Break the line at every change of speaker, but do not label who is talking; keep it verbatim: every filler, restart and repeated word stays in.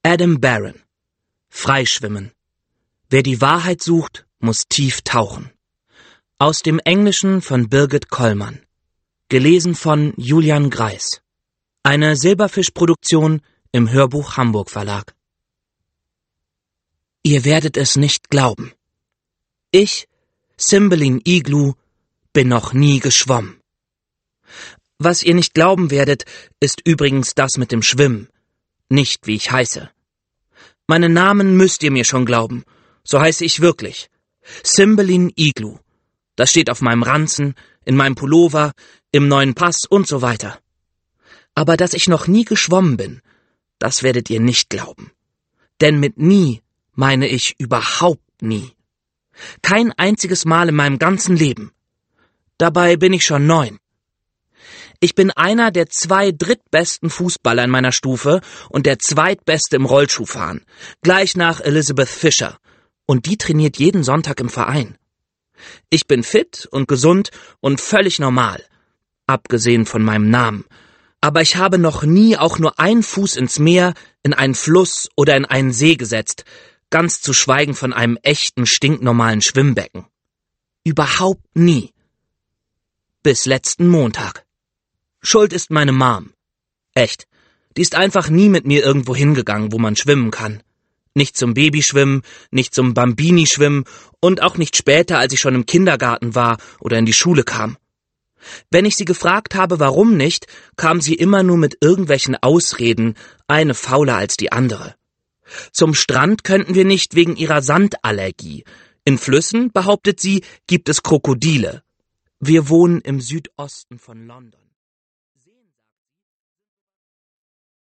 Adam Baron. Freischwimmen. Wer die Wahrheit sucht, muss tief tauchen. Aus dem Englischen von Birgit Kollmann. Gelesen von Julian Greis. Eine Silberfisch-Produktion im Hörbuch Hamburg Verlag. Ihr werdet es nicht glauben. Ich, Cymbeline Igloo, bin noch nie geschwommen. Was ihr nicht glauben werdet, ist übrigens das mit dem Schwimmen, nicht wie ich heiße. Meinen Namen müsst ihr mir schon glauben, so heiße ich wirklich. Cymbeline Igloo. Das steht auf meinem Ranzen, in meinem Pullover, im neuen Pass und so weiter. Aber dass ich noch nie geschwommen bin, das werdet ihr nicht glauben. Denn mit nie meine ich überhaupt nie. Kein einziges Mal in meinem ganzen Leben. Dabei bin ich schon neun. Ich bin einer der zwei drittbesten Fußballer in meiner Stufe und der zweitbeste im Rollschuhfahren, gleich nach Elizabeth Fischer. Und die trainiert jeden Sonntag im Verein. Ich bin fit und gesund und völlig normal, abgesehen von meinem Namen. Aber ich habe noch nie auch nur einen Fuß ins Meer, in einen Fluss oder in einen See gesetzt, ganz zu schweigen von einem echten, stinknormalen Schwimmbecken. Überhaupt nie. Bis letzten Montag. Schuld ist meine Mom. Echt. Die ist einfach nie mit mir irgendwo hingegangen, wo man schwimmen kann. Nicht zum Babyschwimmen, nicht zum Bambini-Schwimmen und auch nicht später, als ich schon im Kindergarten war oder in die Schule kam. Wenn ich sie gefragt habe, warum nicht, kam sie immer nur mit irgendwelchen Ausreden, eine fauler als die andere. Zum Strand könnten wir nicht wegen ihrer Sandallergie. In Flüssen, behauptet sie, gibt es Krokodile. Wir wohnen im Südosten von London.